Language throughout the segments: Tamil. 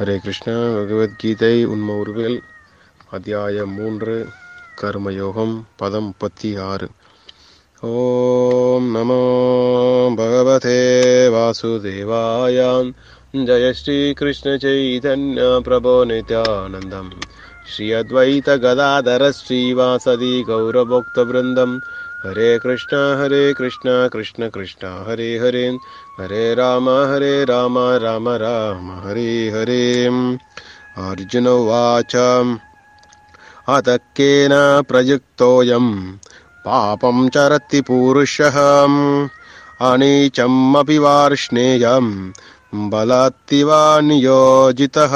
ஹரே கிருஷ்ணா. பகவத்கீதை உண்ம உருவில் அத்தியாயம் 3 கர்மயோகம் பதம் 36. ஓம் நமோ பகவதே வாசுதேவாயாம். ஜய ஸ்ரீ கிருஷ்ண சைதன்ய பிரபோ நித்யானந்தம் ஸ்ரீ அத்வைத கதாதர ஸ்ரீவாசதி கௌரபோக்த பிருந்தம். ஹரே கிருஷ்ணா கிருஷ்ண கிருஷ்ண ஹரே ஹரே, ஹரே ராம ராம ராம ஹரே ஹரே. அர்ஜுன உவாச அதக்கேன பிரயுக்தோயம் பாபம் சரதி பூருஷः அநீச்சம் அபி வார்ஷ்ணேயம் பலாத்திவா நியோஜிதः.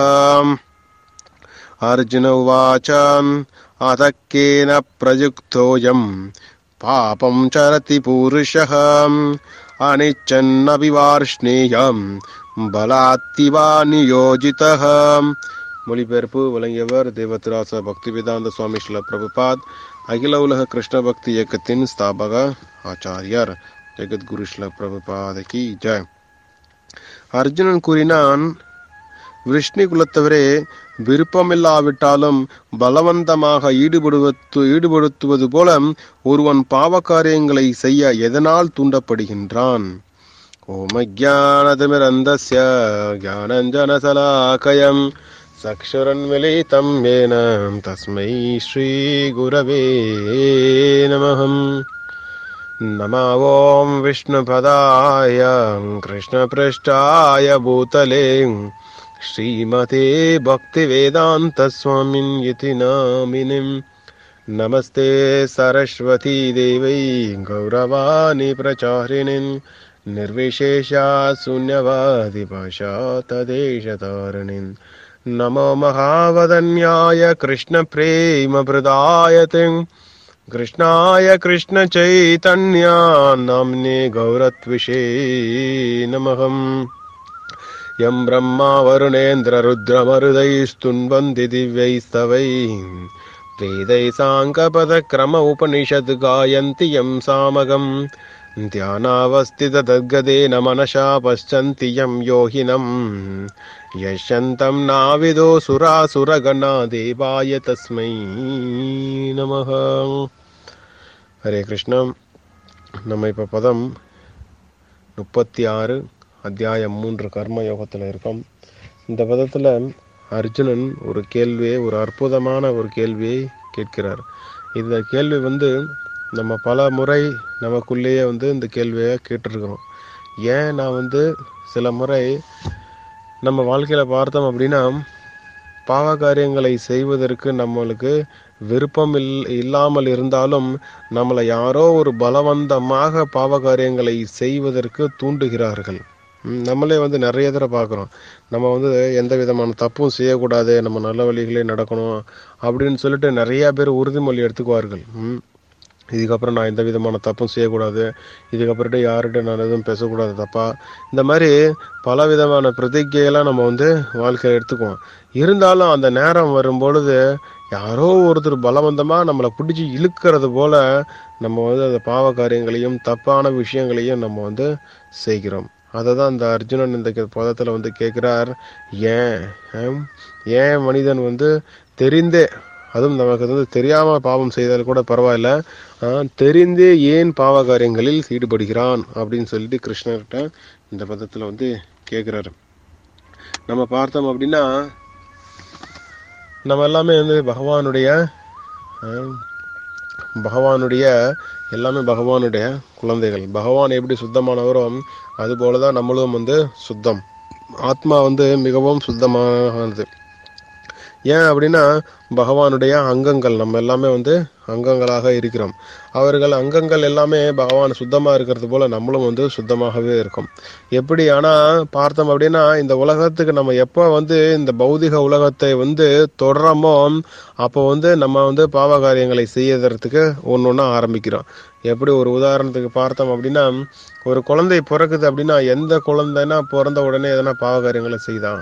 அர்ஜுன உவாச அதக்கேன பிரயுக்தோயம் பாபம் சரதி பூருஷः அனிச்சன்னபி வார்ஷ்ணேயம் பலாத்திவா நியோஜிதः. மொழிபெயர்ப்பு வழங்கியவர் தேவத்ராச பக்திவேதாந்த சுவாமி ஸ்ரீல பிரபுபாத், அகில உலக கிருஷ்ண பக்தி இயக்கத்தின் ஸ்தாபக ஆச்சாரியர். ஜெகத்குரு ஸ்ரீல பிரபுபாதகி ஜெய். அர்ஜுனன் கூறினான், விஷ்ணு குலத்தவரே, விருப்பமில்லாவிட்டாலும் பலவந்தமாக ஈடுபடுத்துவது போல ஒருவன் பாவகாரியங்களை செய்ய எதனால் தூண்டப்படுகின்றான்? ஓம் அஜ்ஞானதிமிரந்தஸ்ய ஞானஞ்சனசலாகயம் சக்ஷுரன்மிலிதம் ஏன தஸ்மை ஸ்ரீ குரவே நமஹம். நம ஓம் விஷ்ணுபதாய கிருஷ்ணபிருஷ்டாய பூதலே ஸ்ரீமதே பக்திவேதாந்த ஸ்வாமின் யதி நாமினிம். நமஸ்தே சரஸ்வதி தேவை கௌரவாணி பிரச்சாரிணின் நிர்விசேஷா சூன்யவாதி பாஷாததேசதாரிணின். நமோ மகாவதன்யாய கிருஷ்ண பிரேம பிரதாயதே கிருஷ்ணாய கிருஷ்ண சைதன்ய நாம்னே கௌரத்விஷே நமஹம். யம் பிரம்மா வருணேந்திர ருத்ரமருதைஸ்துன்வந்தி திவ்யைஸ்தவை வேதை சாங்கபத கிரம உபனிஷத் காயந்தி யம் சாமகம் தியானாவஸ்தித தத்கதேன மனசா பஷ்சந்தி யம் யோகினம் யஷ்யந்தம் நாவிதோ சுராசுரகணா தேவாய தஸ்மை நமஹ. ஹரே கிருஷ்ணா. நம்ம இப்போ பதம் 36 அத்தியாயம் 3 கர்மயோகத்தில் இருக்கோம். இந்த பதத்தில் அர்ஜுனன் ஒரு அற்புதமான ஒரு கேள்வியை கேட்கிறார். இந்த கேள்வி நம்ம பல முறை நமக்குள்ளேயே இந்த கேள்வியை கேட்டிருக்கிறோம். ஏன் நான் சில முறை நம்ம வாழ்க்கையில் பார்த்தோம் அப்படின்னா, பாவ காரியங்களை செய்வதற்கு நம்மளுக்கு விருப்பம் இல்லாமல் இருந்தாலும் நம்மளை யாரோ ஒரு பலவந்தமாக பாவ காரியங்களை செய்வதற்கு தூண்டுகிறார்கள். நம்மளே நிறைய தடவை பார்க்குறோம். நம்ம எந்த விதமான தப்பும் செய்யக்கூடாது, நம்ம நல்ல வழிகளே நடக்கணும் அப்படின்னு சொல்லிட்டு நிறைய பேர் உறுதிமொழி எடுத்துக்குவார்கள். இதுக்கப்புறம் நான் எந்த விதமான தப்பும் செய்யக்கூடாது, இதுக்கப்புறட்டு யார்கிட்ட நான் எதுவும் பேசக்கூடாது தப்பா, இந்த மாதிரி பல விதமான பிரதிஜையெல்லாம் நம்ம வாழ்க்கையில் எடுத்துக்குவோம். இருந்தாலும் அந்த நேரம் வரும்பொழுது யாரோ ஒருத்தர் பலவந்தமாக நம்மளை பிடிச்சி இழுக்கிறது போல நம்ம அந்த பாவ காரியங்களையும் தப்பான விஷயங்களையும் நம்ம செய்கிறோம். அதை தான் இந்த அர்ஜுனன் இந்த பதத்தில் கேட்குறார். ஏன் மனிதன் தெரிந்தே, அதுவும் நமக்கு தெரியாமல் பாவம் செய்தால் கூட பரவாயில்ல, தெரிந்தே ஏன் பாவ காரியங்களில் ஈடுபடுகிறான் அப்படின்னு சொல்லிட்டு கிருஷ்ணர்கிட்ட இந்த பதத்தில் கேட்குறாரு. நம்ம பார்த்தோம் அப்படின்னா, நம்ம எல்லாமே பகவானுடைய குழந்தைகள். பகவான் எப்படி சுத்தமானவரோ அதுபோல தான் நம்மளும் சுத்தம். ஆத்மா மிகவும் சுத்தமானது. ஏன் அப்படின்னா, பகவானுடைய அங்கங்கள் நம்ம எல்லாமே அங்கங்களாக இருக்கிறோம். அவர்கள் அங்கங்கள் எல்லாமே பகவான் சுத்தமாக இருக்கிறது போல நம்மளும் சுத்தமாகவே இருக்கும். எப்படி ஆனால் பார்த்தோம் அப்படின்னா, இந்த உலகத்துக்கு நம்ம எப்போ இந்த பௌதிக உலகத்தை தொடரமோ அப்போ நம்ம பாவ காரியங்களை செய்யறதுக்கு ஒன்றா ஆரம்பிக்கிறோம். எப்படி ஒரு உதாரணத்துக்கு பார்த்தோம் அப்படின்னா, ஒரு குழந்தை பிறக்குது அப்படின்னா, எந்த குழந்தைன்னா பிறந்த உடனே எதனா பாவ காரியங்களை செய்தான்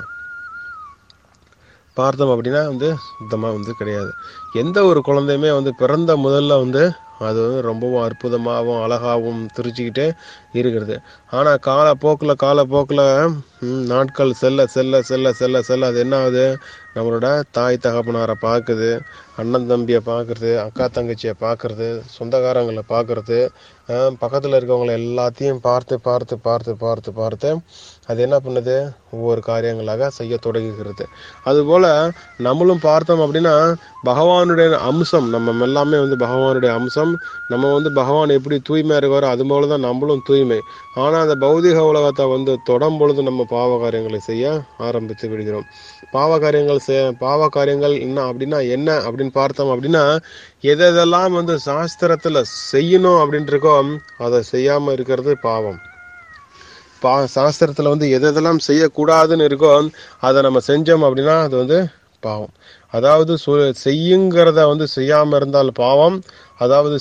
பார்த்தோம் அப்படின்னா சுத்தமாக கிடையாது. எந்த ஒரு குழந்தையுமே பிறந்த முதல்ல அது வந்து ரொம்பவும் அற்புதமாகவும் அழகாகவும் தெரிஞ்சுக்கிட்டே இருக்கிறது. ஆனால் காலப்போக்கில் நாட்கள் செல்ல செல்ல செல்ல செல்ல செல்ல அது என்ன ஆகுது, நம்மளோட தாய் தகப்பனாரை பார்க்குது, அண்ணன் தம்பியை பார்க்குறது, அக்கா தங்கச்சியை பார்க்குறது, சொந்தக்காரங்களை பார்க்குறது, பக்கத்தில் இருக்கவங்களை எல்லாத்தையும் பார்த்து பார்த்து பார்த்து பார்த்து பார்த்து அது என்ன பண்ணுது, ஒவ்வொரு காரியங்களாக செய்ய தொடங்குகிறது. அதுபோல் நம்மளும் பார்த்தோம் அப்படின்னா பகவானுடைய அம்சம், நம்ம எல்லாமே வந்து பகவானுடைய அம்சம். நம்ம வந்து பகவான் எப்படி தூய்மையாக இருக்காரோ அது போல தான் நம்மளும் தூய்மை. ஆனால் அந்த பௌதிக உலகத்தை வந்து தொடும் பொழுது நம்ம பாவ காரியங்களை செய்ய ஆரம்பித்து விடுகிறோம். பாவ காரியங்கள் என்ன அப்படின்னு பார்த்தோம் அப்படின்னா, எதெல்லாம் வந்து சாஸ்திரத்தில் செய்யணும் அப்படின்ட்டு இருக்கோ அதை செய்யாமல் இருக்கிறது பாவம். சாஸ்திரத்தில் வந்து எதெல்லாம் செய்யக்கூடாதுன்னு இருக்கோ அதை நம்ம செஞ்சோம் அப்படின்னா அது வந்து பாவம். அதாவது செய்யுங்கிறத வந்து செய்யாமல் இருந்தால் பாவம். அதாவது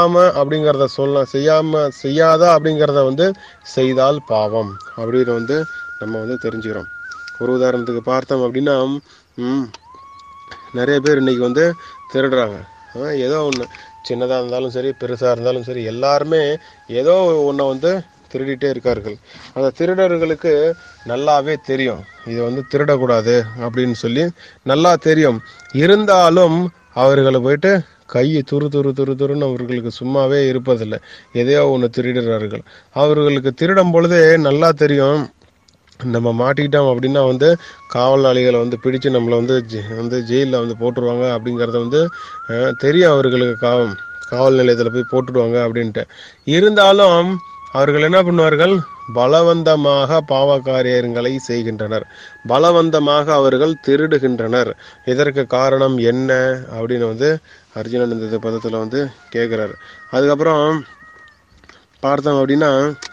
செய்யாத அப்படிங்கிறத வந்து செய்தால் பாவம் அப்படின்னு வந்து நம்ம வந்து தெரிஞ்சுக்கிறோம். ஒரு உதாரணத்துக்கு பார்த்தோம் அப்படின்னா, நிறைய பேர் இன்னைக்கு வந்து திருடுறாங்க. ஏதோ ஒன்று, சின்னதாக இருந்தாலும் சரி பெருசாக இருந்தாலும் சரி, எல்லாருமே ஏதோ ஒன்றை வந்து திருடிட்டே இருக்கார்கள். அந்த திருடர்களுக்கு நல்லாவே தெரியும் இது வந்து திருடக்கூடாது அப்படின்னு சொல்லி நல்லா தெரியும். இருந்தாலும் அவர்களை போயிட்டு கையை துருன்னு அவர்களுக்கு சும்மாவே இருப்பதில்லை. எதையோ ஒன்று திருடுறார்கள். அவர்களுக்கு திருடும் பொழுதே நல்லா தெரியும் நம்ம மாட்டிக்கிட்டோம் அப்படின்னா வந்து காவலாளிகளை வந்து பிடிச்சு நம்மளை வந்து ஜெயிலில் வந்து போட்டுருவாங்க அப்படிங்கிறத வந்து தெரியும் அவர்களுக்கு. காவல் நிலையத்தில் போய் போட்டுடுவாங்க அப்படின்ட்டு. இருந்தாலும் அவர்கள் என்ன பண்ணுவார்கள், பலவந்தமாக பாவ காரியங்களை செய்கின்றனர், பலவந்தமாக அவர்கள் திருடுகின்றனர். இதற்கு காரணம் என்ன அப்படின்னு வந்து அர்ஜுனன் இந்த பதத்தில் வந்து கேட்குறாரு. அதுக்கப்புறம் பார்த்தோம் அப்படின்னா,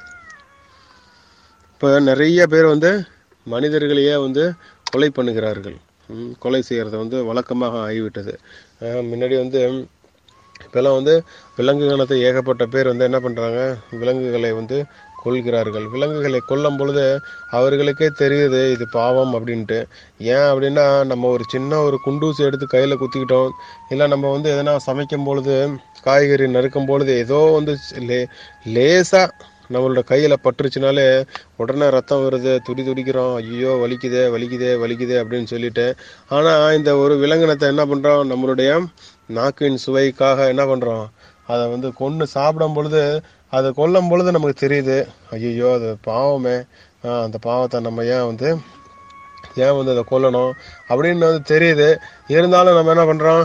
இப்போ நிறைய பேர் வந்து மனிதர்களையே வந்து கொலை பண்ணுகிறார்கள். கொலை செய்கிறத வந்து வழக்கமாக ஆகிவிட்டது. முன்னாடி வந்து இப்போல்லாம் வந்து விலங்குகளை ஏகப்பட்ட பேர் வந்து என்ன பண்ணுறாங்க, விலங்குகளை வந்து கொல்கிறார்கள். விலங்குகளை கொல்லும் பொழுது அவர்களுக்கே தெரியுது இது பாவம் அப்படின்ட்டு. ஏன் அப்படின்னா, நம்ம ஒரு சின்ன ஒரு குண்டூசி எடுத்து கையில் குத்திக்கிட்டோம், இல்லை நம்ம வந்து எதனா சமைக்கும் பொழுது காய்கறி நறுக்கும் பொழுது ஏதோ வந்து லேசாக நம்மளோட கையில் பட்டுருச்சுனாலே உடனே ரத்தம் வருது, துடிக்கிறோம், ஐயோ வலிக்குதே வலிக்குதே வலிக்குதே அப்படின்னு சொல்லிட்டு. ஆனால் இந்த ஒரு விலங்கினத்தை என்ன பண்ணுறோம், நம்மளுடைய நாக்கின் சுவைக்காக என்ன பண்ணுறோம், அதை வந்து கொன்று சாப்பிடும் பொழுது, அதை கொல்லும் பொழுது நமக்கு தெரியுது, ஐயோ அது பாவமே, அந்த பாவத்தை நம்ம ஏன் வந்து அதை கொல்லணும் அப்படின்னு வந்து தெரியுது. இருந்தாலும் நம்ம என்ன பண்ணுறோம்,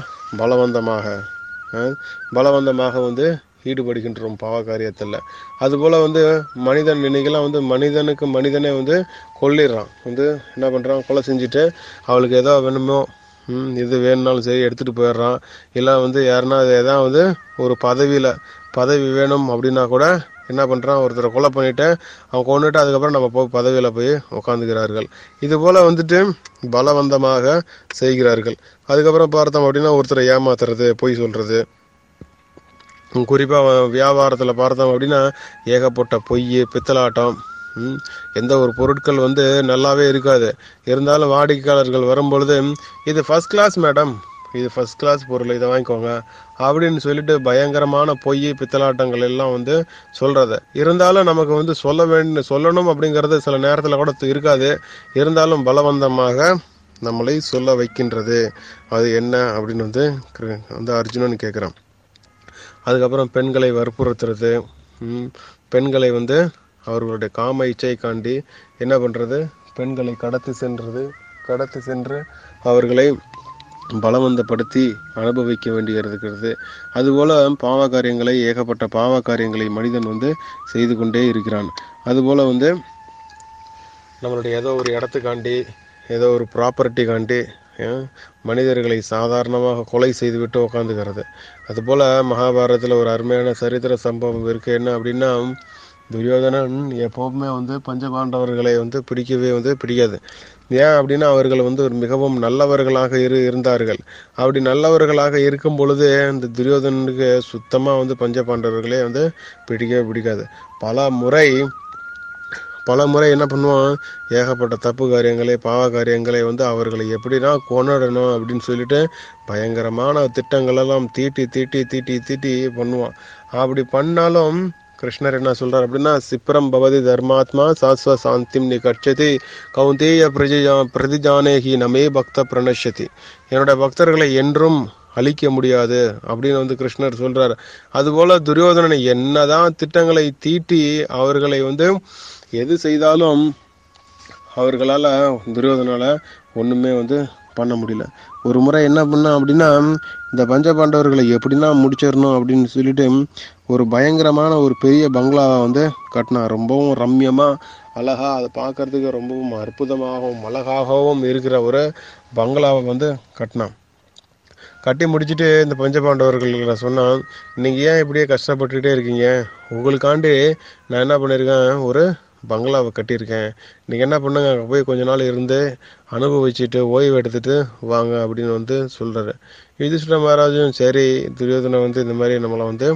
பலவந்தமாக வந்து ஈடுபடுகின்றோம் பாவ காரியத்தில். அதுபோல் வந்து மனிதன் இன்னைக்கெல்லாம் வந்து மனிதனே வந்து கொல்லிடுறான். வந்து என்ன பண்ணுறான், கொலை செஞ்சுட்டு அவளுக்கு ஏதோ வேணுமோ இது வேணும்னாலும் சரி எடுத்துகிட்டு போயிடுறான். இல்லை வந்து யாருன்னா ஏதாவது ஒரு பதவி வேணும் அப்படின்னா கூட என்ன பண்ணுறான், ஒருத்தரை கொலை பண்ணிவிட்டு அவன் கொண்டுட்டு அதுக்கப்புறம் நம்ம போய் பதவியில் போய் உட்காந்துக்கிறார்கள். இது போல் வந்துட்டு பலவந்தமாக செய்கிறார்கள். அதுக்கப்புறம் பார்த்தோம் அப்படின்னா ஒருத்தரை ஏமாத்துறது, பொய் சொல்கிறது. குறிப்பாக வியாபாரத்தில் பார்த்தோம் அப்படின்னா ஏகப்பட்ட பொய், பித்தலாட்டம். எந்த ஒரு பொருட்கள் வந்து நல்லாவே இருக்காது. இருந்தாலும் வாடிக்கையாளர்கள் வரும்பொழுது இது ஃபர்ஸ்ட் கிளாஸ் மேடம், இது ஃபர்ஸ்ட் கிளாஸ் பொருள், இதை வாங்கிக்கோங்க அப்படின்னு சொல்லிட்டு பயங்கரமான பொய் பித்தலாட்டங்கள் எல்லாம் வந்து சொல்றது. இருந்தாலும் நமக்கு வந்து சொல்லணும் அப்படிங்கிறது சில நேரத்தில் கூட இருக்காது. இருந்தாலும் பலவந்தமாக நம்மளை சொல்ல வைக்கின்றது. அது என்ன அப்படின்னு வந்து அர்ஜுனன் கேட்குறான். அதுக்கப்புறம் பெண்களை வற்புறுத்துறது, பெண்களை வந்து அவர்களுடைய காம இச்சை காண்டி என்ன பண்ணுறது, பெண்களை கடத்தி சென்று அவர்களை பலவந்தப்படுத்தி அனுபவிக்க வேண்டியிருக்கிறது. அதுபோல் ஏகப்பட்ட பாவ காரியங்களை மனிதன் வந்து செய்து கொண்டே இருக்கிறான். அதுபோல் வந்து நம்மளுடைய ஏதோ ஒரு இடத்துக்காண்டி, ஏதோ ஒரு ப்ராப்பர்ட்டி காண்டி மனிதர்களை சாதாரணமாக கொலை செய்துவிட்டு உட்காந்துக்கிறது. அதுபோல் மகாபாரதத்தில் ஒரு அருமையான சரித்திர சம்பவம் இருக்குது. என்ன அப்படின்னா, துரியோதனன் எப்போவுமே வந்து பஞ்சபாண்டவர்களை வந்து பிடிக்காது. ஏன் அப்படின்னா அவர்கள் வந்து ஒரு மிகவும் நல்லவர்களாக இருந்தார்கள். அப்படி நல்லவர்களாக இருக்கும் பொழுது இந்த துரியோதனனுக்கு சுத்தமாக வந்து பஞ்சபாண்டவர்களே வந்து பிடிக்காது. பல முறை என்ன பண்ணுவான், ஏகப்பட்ட தப்பு காரியங்களை பாவ காரியங்களை அவர்களை எப்படின்னா கொண்டுடணும் அப்படின்னு சொல்லிட்டு பயங்கரமான திட்டங்கள் எல்லாம் தீட்டி தீட்டி தீட்டி தீட்டி பண்ணுவான். அப்படி பண்ணாலும் கிருஷ்ணர் என்ன சொல்றார் அப்படின்னா, சிப்ரம் பவதி தர்மாத்மா சாஸ்வ சாந்திம் நிகட்சதி கௌந்தேய பிரதிஜானேகி நமே பக்த பிரணஷதி. என்னோட பக்தர்களை என்றும் அழிக்க முடியாது அப்படின்னு கிருஷ்ணர் சொல்றாரு. அதுபோல துரியோதனனை என்னதான் திட்டங்களை தீட்டி அவர்களை எது செய்தாலும் அவர்களால துரியோதனால ஒண்ணுமே பண்ண முடியல. ஒரு முறை என்ன பண்ண அப்படின்னா, இந்த பஞ்ச பாண்டவர்களை எப்படின்னா முடிச்சிடணும் அப்படின்னு சொல்லிட்டு ஒரு பயங்கரமான ஒரு பெரிய பங்களாவை கட்டினா. ரொம்பவும் ரம்யமா அழகா, அதை பார்க்கறதுக்கு ரொம்பவும் அற்புதமாகவும் அழகாகவும் இருக்கிற ஒரு பங்களாவை கட்டினான். கட்டி முடிச்சுட்டு இந்த பஞ்சபாண்டவர்கள் சொன்னான், நீங்க ஏன் இப்படியே கஷ்டப்பட்டுட்டே இருக்கீங்க, உங்களுக்காண்டி நான் என்ன பண்ணியிருக்கேன், ஒரு பங்களாவை கட்டியிருக்கேன். நீங்க என்ன பண்ணுங்க, அங்கே போய் கொஞ்ச நாள் இருந்து அனுபவிச்சுட்டு ஓய்வு எடுத்துட்டு வாங்க அப்படின்னு சொல்றாரு. யுதிஷ்டிர மகாராஜும் சரி, துரியோதனை இந்த மாதிரி நம்மளை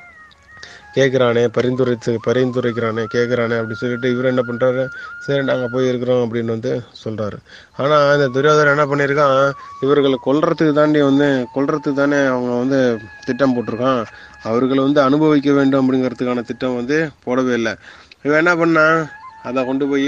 கேட்குறானே, பரிந்துரைக்கிறானே, கேட்குறானே அப்படின்னு சொல்லிட்டு இவர் என்ன பண்ணுறாரு, சரி நாங்கள் போய் இருக்கிறோம் அப்படின்னு சொல்கிறாரு. ஆனால் இந்த துரியோதனை என்ன பண்ணியிருக்கான், இவர்களை கொல்றதுக்கு தானே அவங்க திட்டம் போட்டிருக்கான். அவர்களை அனுபவிக்க வேண்டும் அப்படிங்கிறதுக்கான திட்டம் போடவே இல்லை. இவன் என்ன பண்ணான், அதை கொண்டு போய்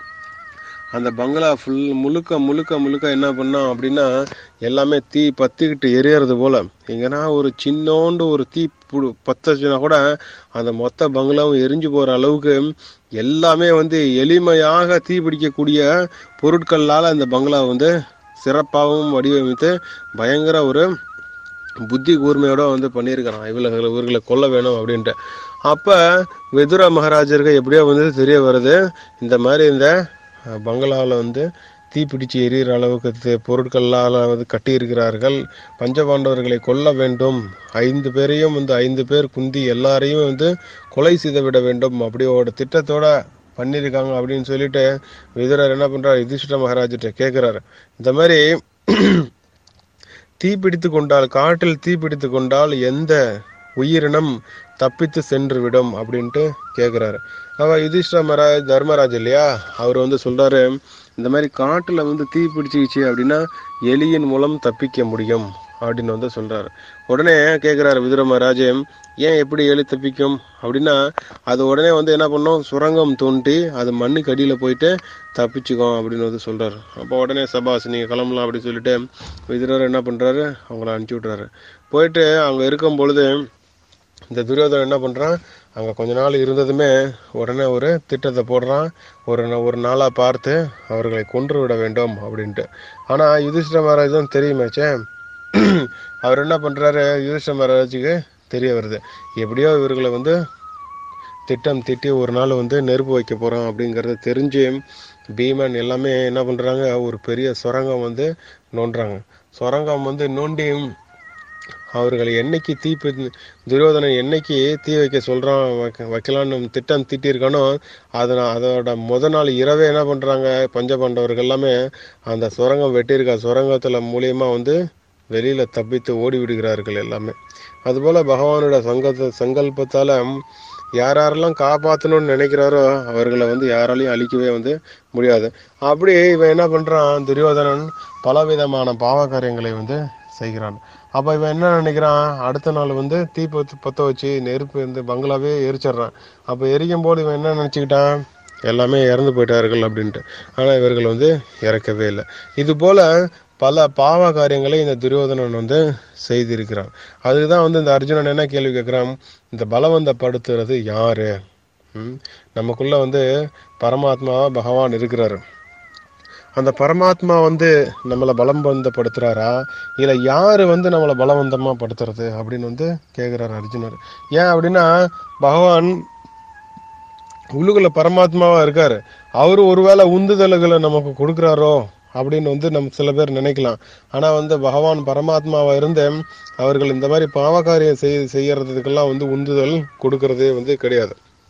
அந்த பங்களா முழுக்க முழுக்க முழுக்க என்ன பண்ணான் அப்படின்னா, எல்லாமே தீ பத்திக்கிட்டு எரியறது போல. எங்கன்னா ஒரு சின்னோண்டு ஒரு தீ பத்துச்சுன்னா கூட அந்த மொத்த பங்களாவும் எரிஞ்சு போற அளவுக்கு எல்லாமே எளிமையாக தீ பிடிக்கக்கூடிய பொருட்களால அந்த பங்களாவை சிறப்பாகவும் வடிவமைத்து பயங்கர ஒரு புத்தி கூர்மையோட பண்ணியிருக்கிறான். இவர்களை கொல்ல வேணும் அப்படின்ட்டு. அப்ப விதுர மகாராஜருக்கு எப்படியோ தெரிய வருது, இந்த மாதிரி இந்த பங்களாவில் தீ பிடிச்சு எரியிற அளவுக்கு பொருட்களால் கட்டியிருக்கிறார்கள். பஞ்சபாண்டவர்களை கொல்ல வேண்டும், 5 பேரையும் 5 பேர் குந்தி எல்லாரையும் கொலை செய்து விட வேண்டும் அப்படியோட திட்டத்தோட பண்ணியிருக்காங்க அப்படின்னு சொல்லிட்டு விதுரர் என்ன பண்றாரு, யுதிஷ்டிர மகாராஜிட்ட கேட்கிறாரு, இந்த மாதிரி தீப்பிடித்து கொண்டால், காட்டில் தீப்பிடித்து கொண்டால் எந்த உயிரினம் தப்பித்து சென்று விடும் அப்படின்ட்டு கேட்கிறாரு. அவ யுதிஷ்டிர மகாராஜ் தர்மராஜ் இல்லையா, அவர் சொல்றாரு, இந்த மாதிரி காட்டுல தீ பிடிச்சிக்கிச்சு அப்படின்னா எலியின் மூலம் தப்பிக்க முடியும் அப்படின்னு சொல்றாரு. உடனே கேட்கிறாரு விதுர மகாராஜ், ஏன் எப்படி எலி தப்பிக்கும் அப்படின்னா, அது உடனே என்ன பண்ணும், சுரங்கம் தோண்டி அது மண்ணுக்கு அடியில போயிட்டு தப்பிச்சுக்கும் அப்படின்னு சொல்றாரு. அப்போ உடனே சபாஸ் நீங்க கிளம்பலாம் அப்படின்னு சொல்லிட்டு விதுரர் என்ன பண்றாரு, அவங்கள அனுப்பிச்சு விட்றாரு. போயிட்டு அங்க இருக்கும் பொழுது இந்த துரியோதனன் என்ன பண்றான், அங்க கொஞ்ச நாள் இருந்ததுமே உடனே ஒரு திட்டத்தை போடுறான், ஒரு நாளா பார்த்து அவர்களை கொன்று விட வேண்டும் அப்படின்ட்டு. ஆனா யுதிஷ்டிர மகாராஜ் தான் தெரியுமாச்சே, அவர் என்ன பண்றாரு, யுதிஷ்டிர மகாராஜுக்கு தெரிய வருது, எப்படியோ இவர்களை திட்டம் திட்டி ஒரு நாள் நெருப்பு வைக்க போறோம் அப்படிங்கறது தெரிஞ்சு பீமன் எல்லாமே என்ன பண்றாங்க, ஒரு பெரிய சுரங்கம் நோண்டுறாங்க. சுரங்கம் நோண்டி அவர்களை என்னைக்கு துரியோதனன் என்னைக்கு தீ வைக்க சொல்றான், வைக்கலான்னு திட்டம் தீட்டியிருக்கானோ அதோட நாள் இரவே என்ன பண்றாங்க, பஞ்சபாண்டவர்கள் எல்லாமே அந்த சுரங்கம் வெட்டியிருக்க சுரங்கத்துல மூலியமா வெளியில தப்பித்து ஓடி விடுகிறார்கள் எல்லாமே. அதுபோல பகவானோட சங்கல்பத்தால யாரெல்லாம் காப்பாற்றணும்னு நினைக்கிறாரோ அவர்களை யாராலையும் அழிக்கவே முடியாது. அப்படி இவன் என்ன பண்றான், துரியோதனன் பலவிதமான பாவ காரியங்களை செய்கிறான். அப்ப இவன் என்ன நினைக்கிறான், அடுத்த நாள் தீ பத்த வச்சு நெருப்பு பங்களாவே எரிச்சிடறான். அப்ப எரிக்கும் போது இவன் என்ன நினைச்சுக்கிட்டான், எல்லாமே இறந்து போயிட்டார்கள் அப்படின்ட்டு. ஆனா இவர்கள் இறக்கவே இல்லை. இது போல பல பாவ காரியங்களை இந்த துரியோதனன் செய்திருக்கிறான். அதுதான் இந்த அர்ஜுனன் என்ன கேள்வி கேட்கிறான், இந்த பலவந்தப்படுத்துறது யாரு, நமக்குள்ள பரமாத்மா பகவான் இருக்கிறாரு, அந்த பரமாத்மா நம்மளை பலவந்தப்படுத்துறாரா, இல்ல யாரு நம்மளை பலவந்தமா படுத்துறது அப்படின்னு கேக்குறாரு அர்ஜுனர். ஏன் அப்படின்னா, பகவான் உள்ளுக்குள்ள பரமாத்மாவா இருக்காரு, அவரு ஒருவேளை உந்துதல்களை நமக்கு கொடுக்குறாரோ அப்படின்னு நம்ம சில பேர் நினைக்கலாம். ஆனா பகவான் பரமாத்மாவா இருந்து அவர்கள் இந்த மாதிரி பாவகாரியம் செய்யறதுக்கெல்லாம் உந்துதல் கொடுக்கறதே கிடையாது.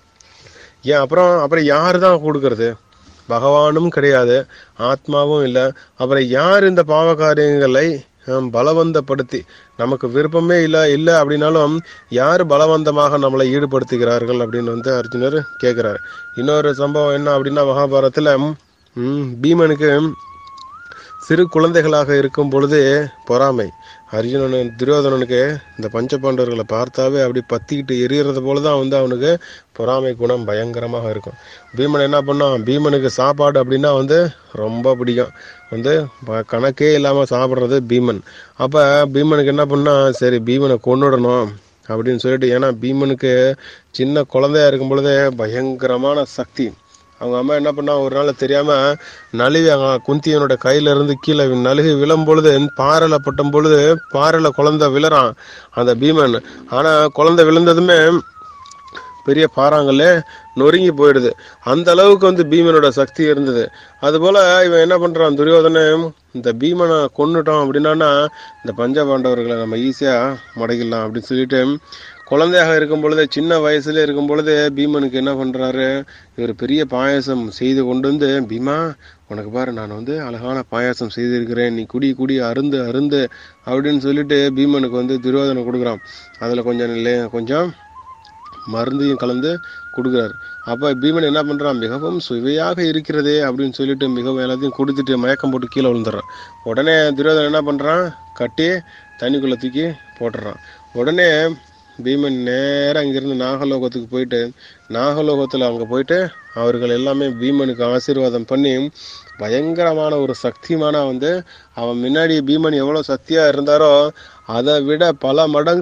ஏன் அப்புறம் யாருதான் கொடுக்கறது, பகவானும் கிடையாது, ஆத்மாவும் இல்லை, அப்புறம் யார் இந்த பாவ காரியங்களை பலவந்தப்படுத்தி, நமக்கு விருப்பமே இல்லை அப்படின்னாலும் யார் பலவந்தமாக நம்மளை ஈடுபடுத்துகிறார்கள் அப்படின்னு வந்து அர்ஜுனர் கேட்கிறார். இன்னொரு சம்பவம் என்ன அப்படின்னா, மகாபாரதத்துல பீமனுக்கு சிறு குழந்தைகளாக இருக்கும் பொழுது பொறாமை. துரியோதனனுக்கு இந்த பஞ்ச பாண்டவர்களை பார்த்தாவே அப்படி பத்திக்கிட்டு எரியறது போலதான் வந்து அவனுக்கு பொறாமை குணம் பயங்கரமாக இருக்கும். பீமன் என்ன பண்ணான், பீமனுக்கு சாப்பாடு அப்படின்னா வந்து ரொம்ப பிடிக்கும். வந்து கணக்கே இல்லாம சாப்பிட்றது பீமன். அப்ப பீமனுக்கு என்ன பண்ணா, சரி பீமனை கொன்னுடணும் அப்படின்னு சொல்லிட்டு, ஏன்னா பீமனுக்கு சின்ன குழந்தையா இருக்கும் பொழுதே பயங்கரமான சக்தி. அவங்க அம்மா என்ன பண்ணா, ஒரு நாள் தெரியாம நழுவி குந்தியனோட கையில இருந்து கீழே நழுவி விழும் பொழுது, பாறையில பட்டும் பொழுது பாறையில குழந்தை விழுறான் அந்த பீமன். ஆனா குழந்தை விழுந்ததுமே பெரிய பாறாங்கல்ல நொறுங்கி போயிடுது. அந்த அளவுக்கு வந்து பீமனோட சக்தி இருந்தது. அது போல இவன் என்ன பண்றான், துரியோதனை இந்த பீமனை கொன்னுட்டோம் அப்படின்னா இந்த பஞ்ச பாண்டவர்களை நம்ம ஈஸியா மடக்கிடலாம் அப்படின்னு சொல்லிட்டு, குழந்தையாக இருக்கும் பொழுது, சின்ன வயசுல இருக்கும் பொழுது பீமனுக்கு என்ன பண்றாரு, இவர் பெரிய பாயாசம் செய்து கொண்டு வந்து, பீமா உனக்கு பாரு, நான் வந்து அழகான பாயாசம் செய்திருக்கிறேன், நீ குடி குடி அருந்து அருந்து அப்படின்னு சொல்லிட்டு பீமனுக்கு வந்து துரியோதனை கொடுக்குறான். அதுல கொஞ்சம் மருந்தையும் கலந்து கொடுக்குறாரு. அப்ப பீமன் என்ன பண்றான், மிகவும் சுவையாக இருக்கிறதே அப்படின்னு சொல்லிட்டு மிகவும் எல்லாத்தையும் கொடுத்துட்டு மயக்கம் போட்டு கீழே விழுந்துடுறான். உடனே துரியோதனை என்ன பண்றான், கட்டி தண்ணிக்குள்ள தூக்கி போட்டுறான். உடனே பீமன் நேரம் அங்கிருந்து நாகலோகத்துக்கு போயிட்டு, நாகலோகத்துல அங்க போயிட்டு அவர்கள் எல்லாமே பீமனுக்கு ஆசீர்வாதம் பண்ணி, பயங்கரமான ஒரு சக்திமான வந்து, அவன் முன்னாடி பீமன் எவ்வளவு சக்தியா இருந்தாரோ அதை விட பல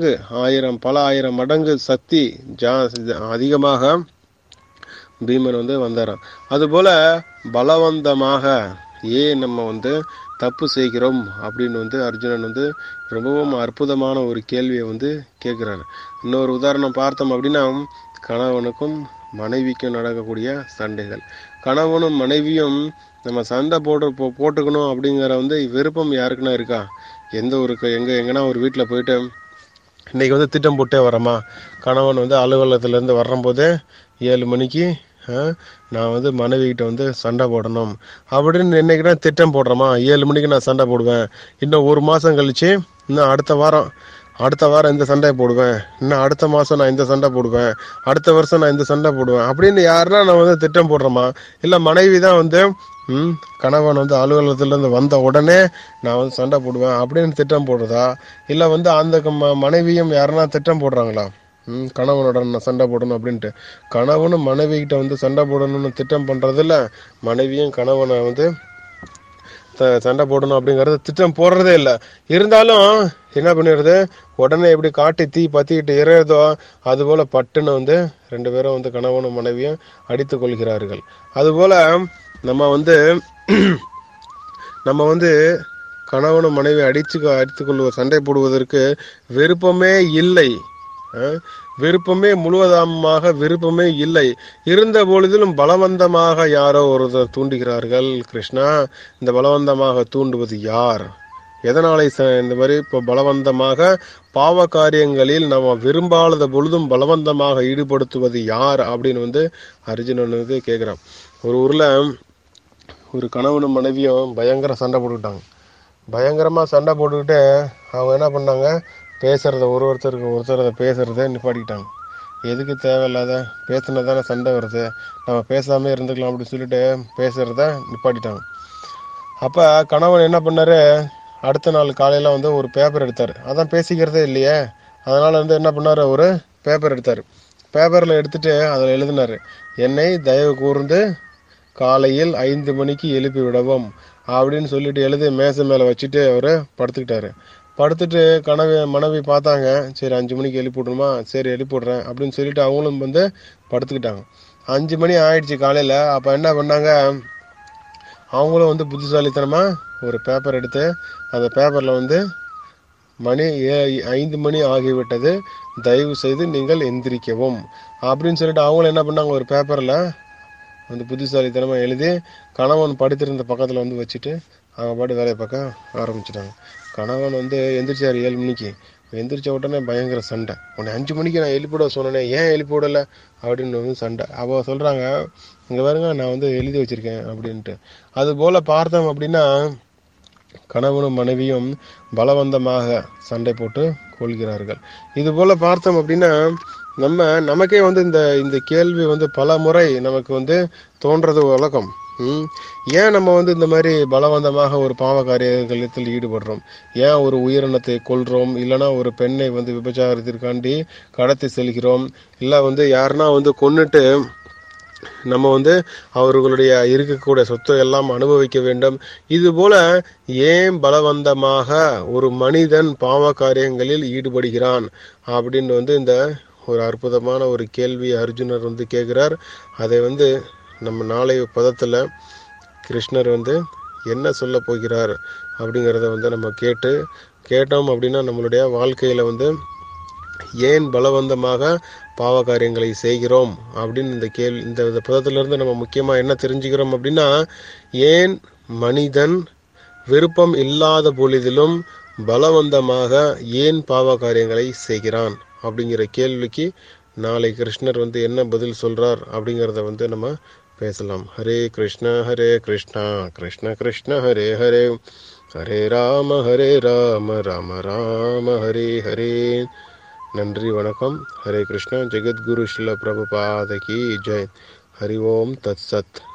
ஆயிரம் மடங்கு சக்தி அதிகமாக பீமன் வந்து வந்தாராம். அதுபோல பலவந்தமாக ஏன் நம்ம வந்து தப்பு செய்கிறோம் அப்படின்னு வந்து அர்ஜுனன் வந்து ரொம்பவும் அற்புதமான ஒரு கேள்வியை வந்து கேட்கிறாரு. இன்னொரு உதாரணம் பார்த்தோம் அப்படின்னா, கணவனுக்கும் மனைவிக்கும் நடக்கக்கூடிய சண்டைகள். கணவனும் மனைவியும் நம்ம சண்டை போட்டுக்கணும் அப்படிங்கிற வந்து விருப்பம் யாருக்குன்னா இருக்கா? எங்கன்னா ஒரு வீட்டில் போயிட்டு இன்னைக்கு வந்து திட்டம் போட்டே வரமா, கணவன் வந்து அலுவலகத்துல இருந்து வரும்போதே 7 மணிக்கு நான் வந்து மனைவிகிட்ட வந்து சண்டை போடணும் அப்படின்னு என்னைக்குன்னா திட்டம் போடுறோமா, 7 மணிக்கு நான் சண்டை போடுவேன், இன்னும் 1 மாசம் கழிச்சு இன்னும் அடுத்த வாரம் இந்த சண்டையை போடுவேன், இன்னும் அடுத்த மாசம் நான் இந்த சண்டை போடுவேன், அடுத்த வருஷம் நான் இந்த சண்டை போடுவேன் அப்படின்னு யாருன்னா நான் வந்து திட்டம் போடுறோமா? இல்ல மனைவி தான் வந்து கணவன் வந்து அலுவலகத்துல இருந்து வந்த உடனே நான் வந்து சண்டை போடுவேன் அப்படின்னு திட்டம் போடுறதா? இல்ல வந்து அந்த மனைவியும் யாருன்னா திட்டம் போடுறாங்களா, கணவனோட நான் சண்டை போடணும் அப்படின்ட்டு? கணவனும் மனைவி கிட்ட வந்து சண்டை போடணும்னு திட்டம் பண்றதில்ல, மனைவியும் கணவனை வந்து சண்டை போடணும் அப்படிங்கறது திட்டம் போடுறதே இல்லை. இருந்தாலும் என்ன பண்ணிடுறது, உடனே எப்படி காட்டி தீ பத்திக்கிட்டு எறியறதோ அது போல பட்டுன்னு வந்து 2 பேரும் வந்து கணவனும் மனைவியும் அடித்துக் கொள்கிறார்கள். அதுபோல நம்ம வந்து கணவனும் மனைவி அடித்துக்கொள்வது, சண்டை போடுவதற்கு விருப்பமே இல்லை. விருப்பமே இல்லை. இருந்த பொழுதிலும் பலவந்தமாக யாரோ ஒருத்தர் தூண்டுகிறார்கள். கிருஷ்ணா, இந்த பலவந்தமாக தூண்டுவது யார்? எதனாலே இந்த மாதிரி இப்போ பலவந்தமாக பாவ காரியங்களில் நம்ம விரும்பாத பொழுதும் பலவந்தமாக ஈடுபடுத்துவது யார் அப்படின்னு வந்து அர்ஜுனன் வந்து கேட்கிறான். ஒரு ஊர்ல ஒரு கணவனும் மனைவியும் பயங்கரமா சண்டை போட்டுக்கிட்டு அவங்க என்ன பண்ணாங்க, பேசுறத ஒருத்தர் பேசுறத நிப்பாட்டிக்கிட்டாங்க. எதுக்கு தேவையில்லாத பேசினதானே சண்டை வருது, நம்ம பேசாம இருந்துக்கலாம் அப்படின்னு சொல்லிட்டு பேசுறத நிப்பாட்டிட்டாங்க. அப்ப கணவன் என்ன பண்ணாரு, அடுத்த நாள் காலையில வந்து ஒரு பேப்பர் எடுத்தாரு. அதான் பேசிக்கிறதே இல்லையே, அதனால வந்து என்ன பண்ணாரு, ஒரு பேப்பர் எடுத்தாரு. பேப்பர்ல எடுத்துட்டு அதுல எழுதினாரு, என்னை தயவு கூர்ந்து காலையில் 5 மணிக்கு எழுப்பி விடவும் அப்படின்னு சொல்லிட்டு எழுதி மேசை மேல வச்சுட்டு அவரு படுத்துக்கிட்டாரு. படுத்துட்டு மனைவி பார்த்தாங்க, சரி 5 மணிக்கு எழுப்பி விடணுமா, சரி எழுப்பி விடுறேன் அப்படின்னு சொல்லிட்டு அவங்களும் வந்து படுத்துக்கிட்டாங்க. 5 மணி ஆயிடுச்சு காலையில. அப்ப என்ன பண்ணாங்க, அவங்களும் வந்து புத்திசாலித்தனமா ஒரு பேப்பர் எடுத்து அந்த பேப்பர்ல வந்து 5 மணி ஆகிவிட்டது, தயவு செய்து நீங்கள் எந்திரிக்கவும் அப்படின்னு சொல்லிட்டு அவங்களும் என்ன பண்ணாங்க, ஒரு பேப்பர்ல வந்து புத்திசாலித்தனமா எழுதி கணவன் படுத்திருந்த பக்கத்துல வந்து வச்சுட்டு அவங்க பாட்டு வேலையை பார்க்க ஆரம்பிச்சிட்டாங்க. கணவன் வந்து எந்திரிச்சாரு 7 மணிக்கு. எந்திரிச்ச உடனே பயங்கர சண்டை. உன்னை 5 மணிக்கு நான் எழுப்பிவிட சொன்னேன், ஏன் எழுப்பி விடல அப்படின்னு வந்து சண்டை. அப்போ சொல்றாங்க, இங்க பாருங்க நான் வந்து எழுதி வச்சிருக்கேன் அப்படின்ட்டு. அது போல பார்த்தோம் அப்படின்னா கணவனும் மனைவியும் பலவந்தமாக சண்டை போட்டு கொள்கிறார்கள். இது போல பார்த்தோம் அப்படின்னா நமக்கே இந்த இந்த கேள்வி பல முறை நமக்கு தோன்றது வழக்கம். ஏன் நம்ம இந்த மாதிரி பலவந்தமாக ஒரு பாவ காரியத்தில் ஈடுபடுறோம்? ஏன் ஒரு உயிரினத்தை கொல்றோம்? இல்லைன்னா ஒரு பெண்ணை விபச்சாரத்திற்காண்டி கடத்தி செல்கிறோம்? இல்லை யாருன்னா கொன்னுட்டு நம்ம அவர்களுடைய இருக்கக்கூடிய சொத்தை எல்லாம் அனுபவிக்க வேண்டும். இது போல ஏன் பலவந்தமாக ஒரு மனிதன் பாவ காரியங்களில் ஈடுபடுகிறான் அப்படின்னு இந்த ஒரு அற்புதமான ஒரு கேள்வி அர்ஜுனர் கேட்கிறார். அதை நம்ம நாளைய பதத்துல கிருஷ்ணர் என்ன சொல்ல போகிறார் அப்படிங்கிறத நம்ம கேட்டோம் அப்படின்னா நம்மளுடைய வாழ்க்கையில ஏன் பலவந்தமாக பாவ காரியங்களை செய்கிறோம் அப்படின்னு இந்த பதத்திலிருந்து நம்ம முக்கியமா என்ன தெரிஞ்சுக்கிறோம் அப்படின்னா, ஏன் மனிதன் விருப்பம் இல்லாத பொழுதிலும் பலவந்தமாக ஏன் பாவ காரியங்களை செய்கிறான் அப்படிங்கிற கேள்விக்கு நாளை கிருஷ்ணர் என்ன பதில் சொல்றார் அப்படிங்கிறத நம்ம பேசலாம். ஹரே கிருஷ்ணா கிருஷ்ண கிருஷ்ண ஹரே ஹரே, ஹரே ராம ராம ராம ஹரே ஹரே. நன்றி, வணக்கம். ஹரே கிருஷ்ணா. ஜெகத்குரு ஸ்ரீல பிரபுபாத கி ஜெய். ஹரி ஓம் தத் சத்.